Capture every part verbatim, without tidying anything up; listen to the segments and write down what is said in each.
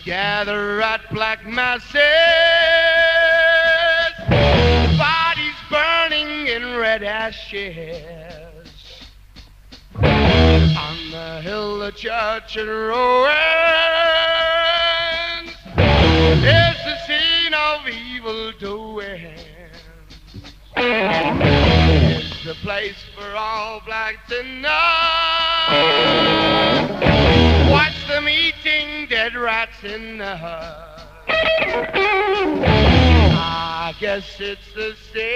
gather at black masses, bodies burning in red ashes. On the hill, the church in ruins is the scene of evil doing. It's the place for all blacks to know. Watch them eating dead rats in the hut. I guess it's the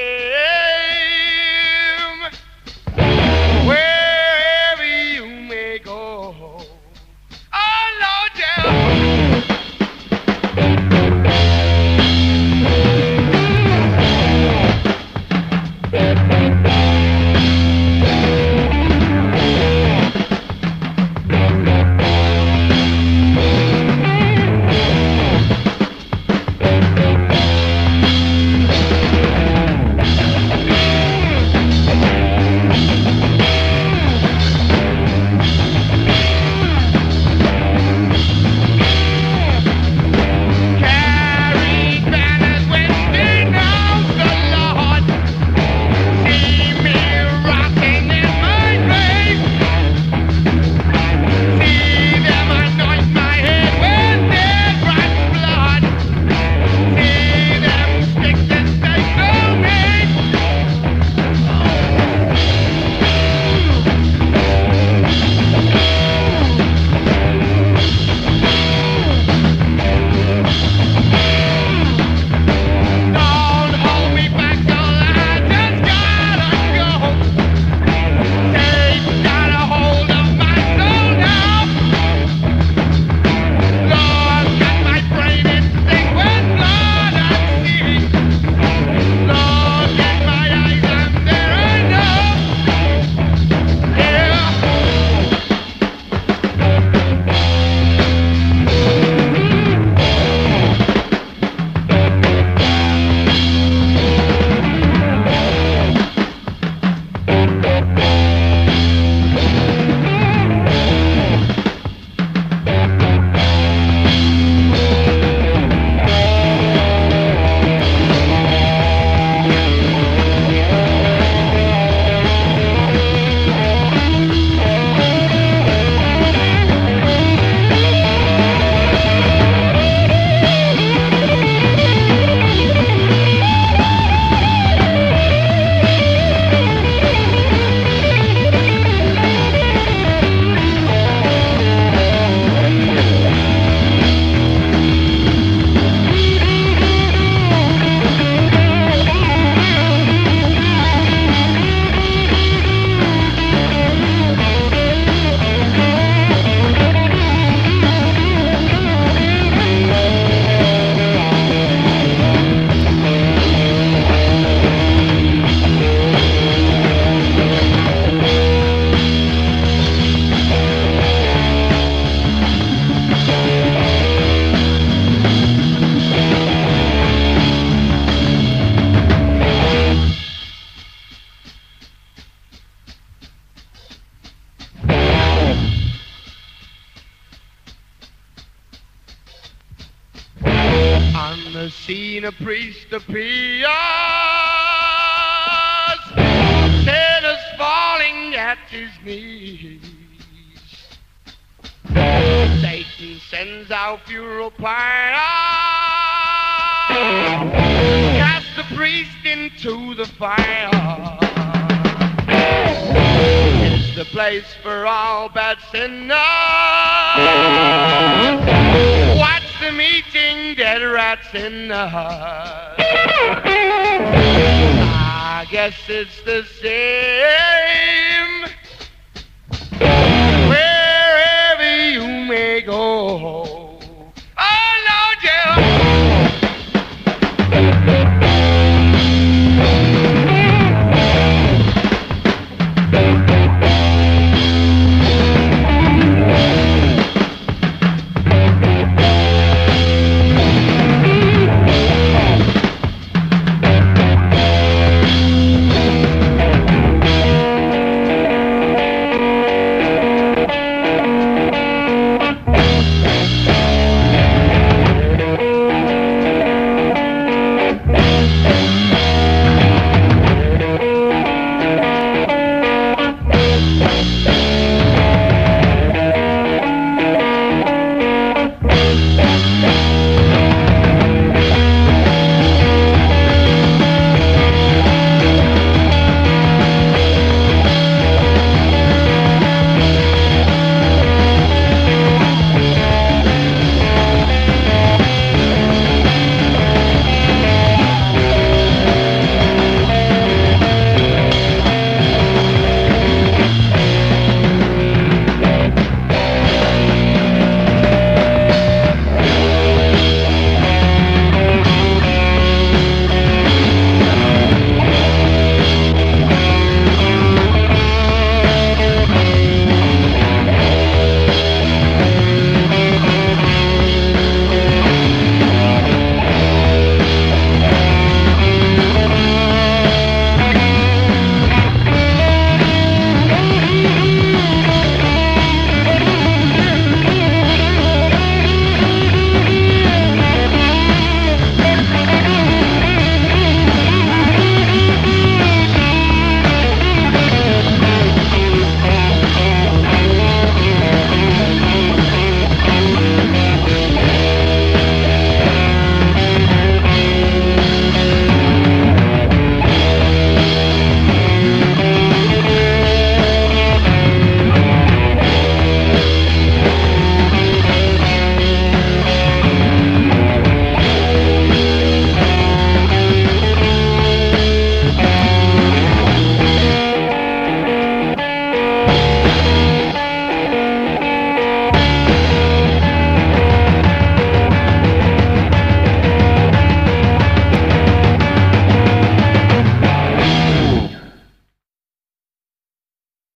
same wherever you may go. Oh, Lord, yeah. On the scene a priest appears, sinners falling at his knees. Satan sends out funeral pyre, cast the priest into the fire. It's the place for all bad sinners. Watch them eating dead rats in the hut. I guess it's the same